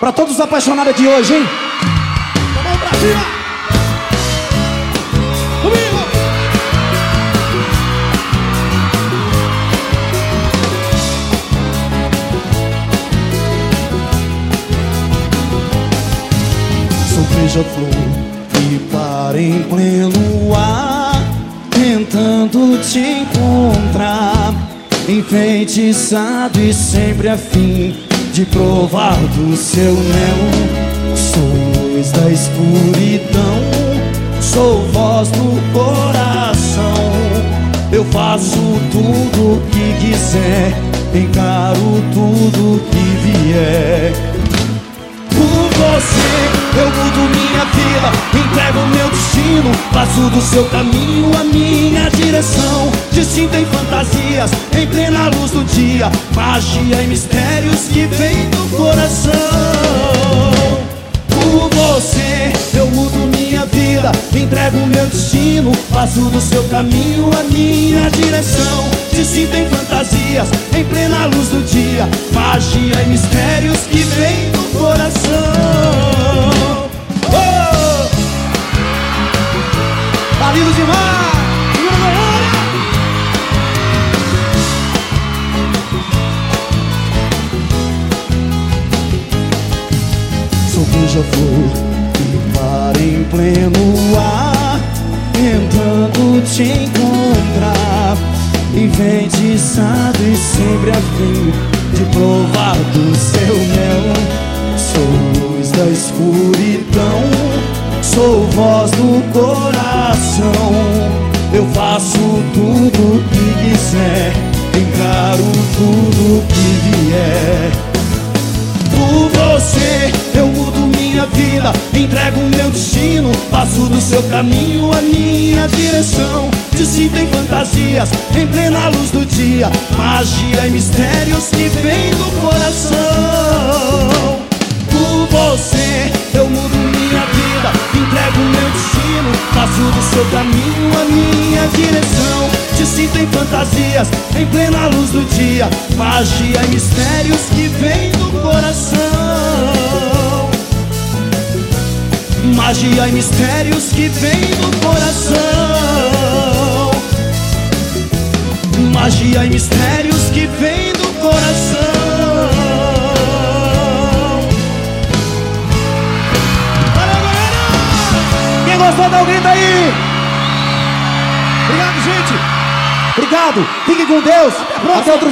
Pra todos os apaixonados de hoje, hein? Vamos pra cima! Comigo! Sou beija-flor e para em pleno ar, tentando te encontrar, enfeitiçado e sempre a fim de provar do seu mel. Sou luz da escuridão, sou voz do coração. Eu faço tudo o que quiser, encaro tudo que vier. Por você eu mudo minha vida, entrego meu destino, faço do seu caminho a minha direção. Distinta em fantasias, em plena luz do dia, magia e mistérios que vem do coração. Por você eu mudo minha vida, entrego meu destino, faço do seu caminho a minha direção. Distinta em fantasias, em plena luz do dia, magia e mistérios que vem do coração. Oh! Tá lindo demais! Segura a Goiânia! Sou beija-flor e para em pleno ar, tentando te encontrar, enfeitiçado e sempre a fim de provar do seu mel. Sou luz da escuridão, sou voz do coração. Eu faço tudo o que quiser, encaro tudo que vier. Por você eu mudo minha vida, entrego meu destino, faço do seu caminho a minha direção. Distinta em fantasias, em plena luz do dia, magia e mistérios que vem do coração. Por você eu mudo minha vida, entrego meu destino, faço do seu caminho a minha direção. Distinta em fantasias, em plena luz do dia, magia e mistérios que vem do coração. Magia e mistérios que vem do coração. Magia e mistérios que vem do coração. Quem gostou, dá um grito aí. Obrigado, gente. Obrigado. Fiquem com Deus. Até outro